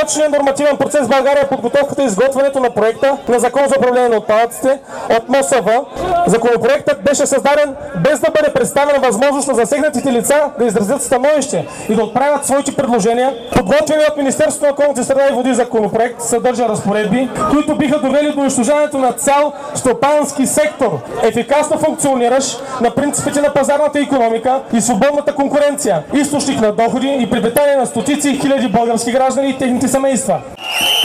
достатъчно нормативен процес в България е подготовката и изготвянето на проекта на закон за управление на отпадъците от МОСВ. Законопроектът беше създаден без да бъде представена възможност на засегнатите лица да изразят становище и да отправят своите предложения. Подготвеният от Министерството на околната среда и води законопроект съдържа разпоредби, които биха довели до унищожаването на цял стопански сектор, ефикасно функциониращ на принципите на пазарната икономика и свободната конкуренция, източник на доходи и препитание на стотици и хиляди български граждани и техните семейства.